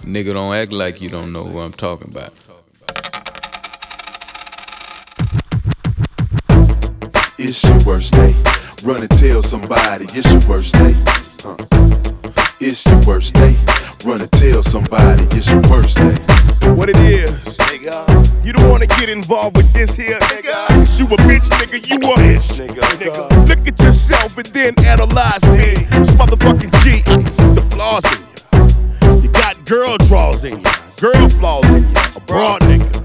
Nigga, don't act like you don't know who I'm talking about. It's your worst day. Run and tell somebody it's your worst day. It's your worst day. Run and tell somebody it's your worst day. What it is, nigga. You don't wanna get involved with this here, nigga. You a bitch, nigga. You a bitch, nigga. Look at yourself and then analyze me. This motherfucking G, I can see the flaws in you. You got girl draws in you, girl flaws in you. A broad nigga.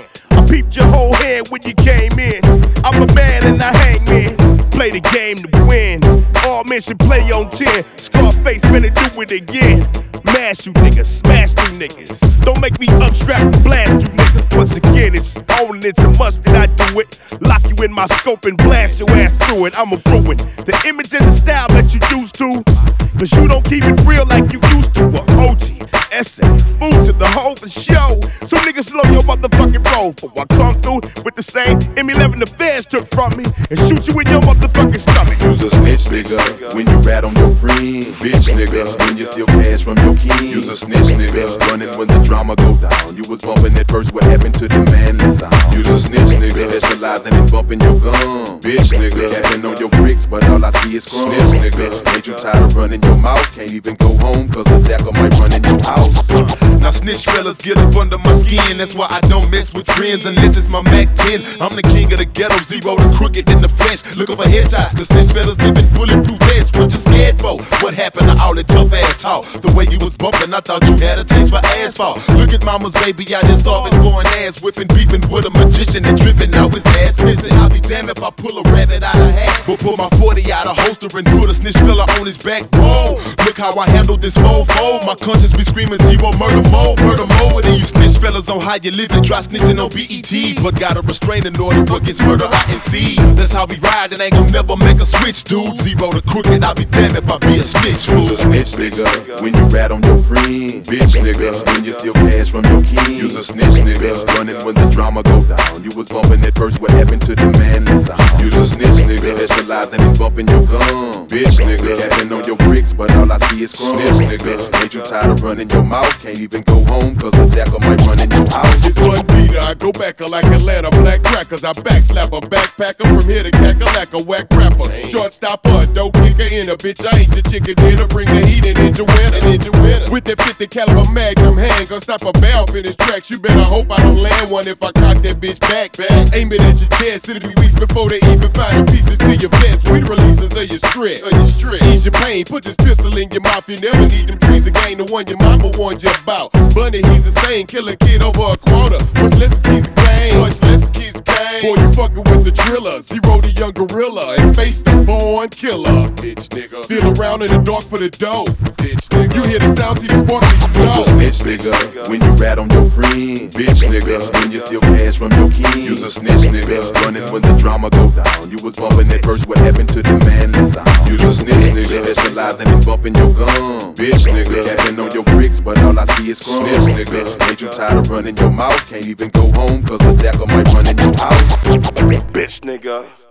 I peeped your whole head when you came in. I'm a man and I hang man. Play the game to win. All men should play on 10. Scarface finna do it again. Mash you niggas, smash you niggas. Don't make me upstrap and blast you niggas. Once again, it's on, it's a must that I do it. Lock you in my scope and blast your ass through it. I'ma ruin the image and the style that you used to. Cause you don't keep it real like you used to. A OG, essay, food to the whole for show. So niggas slow your motherfucking roll. For I come through with the same M11 the feds took from me and shoot you in your motherfucking stomach. You's a snitch, nigga, when you rat on your friend. Bitch, nigga, when you steal cash from your king. You's a snitch, nigga, running when the drama go down. You was bumping at first, what happened to the manly sound? You's a snitch, nigga, specializing in bumping your gum. Bitch, nigga, having on your bricks, but all I see is crumbs. Snitch, nigga, ain't you tired of running your mouth? Can't even go home, cause a jacker might run in your house. Now snitch fellas get up under my skin. That's why I don't mess with friends unless it's my Mac 10. I'm the king of the ghetto, zero to crooked in the flesh. Looking for headshots, cause snitch fellas living bulletproof vests. What you scared for? What happened to all that tough ass talk? The way you was bumping, I thought you had a taste for asphalt. Look at mama's baby, I just started for an ass whipping, beefing with a magician and tripping, now his ass missing. I'll be damned if I pull a rabbit out of hat, but pull my 40 out of holster and put a snitch fella on his back. Whoa, look how I handled this fofo. My conscience be screaming zero murder mode. And then you snitch fellas on how you living, try snitching on BET, but got a restraining order against murder INC. That's how we ride and ain't gon' never make a switch, dude. Zero to crooked, I'll be damned if I be a snitch, fool. You's a snitch, nigga, when you rat on your friend. Bitch, nigga, when you steal cash from your king. You's a snitch, nigga, running when the drama go down. You was bumping at first, what happened to the manly sound? You's a snitch, nigga, specializing in bumping your gum. Bitch, nigga, having on your bricks, but all I see is crumbs. Snitch, nigga, ain't you tired of running your mouth? Can't even go home, cause a jacker might run in your house. It's one beater, I go back like Atlanta black crackers. I backslap a backpacker from here to cackalack a whack rapper. Shortstopper, dope kicker in a bitch. I ain't your chicken dinner. Bring the heat and ninja winner. With that 50 caliber magnum hand, gonna stop a barrel finish tracks. You better hope I don't land one if I cock that bitch back. Aim it at your chest, it'll be weeks before they even find the pieces to your vest. We the releases of your strip. Ease your pain, put this pistol in your mouth. You never need them trees again, the one your mama warned you about. Bunny, he's insane, kill a kid over a quarter. Much less keys game, much less keys game. Boy, you fucking with the driller, zero the young gorilla, and face the born killer, bitch nigga. Feel around in the dark for the dough, bitch nigga. You hear the sound, see the spark, you know. You's a snitch, nigga, when you rat on your friend. Bitch, nigga, when you steal cash from your king. You's a snitch, nigga, running when the drama go down. You was bumping at first, what happened to the manly sound? You's a snitch, nigga, specializing in bumping your gum. Bitch, nigga, having on your bricks, but all I see is crumbs. Snitch, nigga, ain't you tired of running your mouth? Can't even go home, cause a jacker might run in your house. Bitch nigga.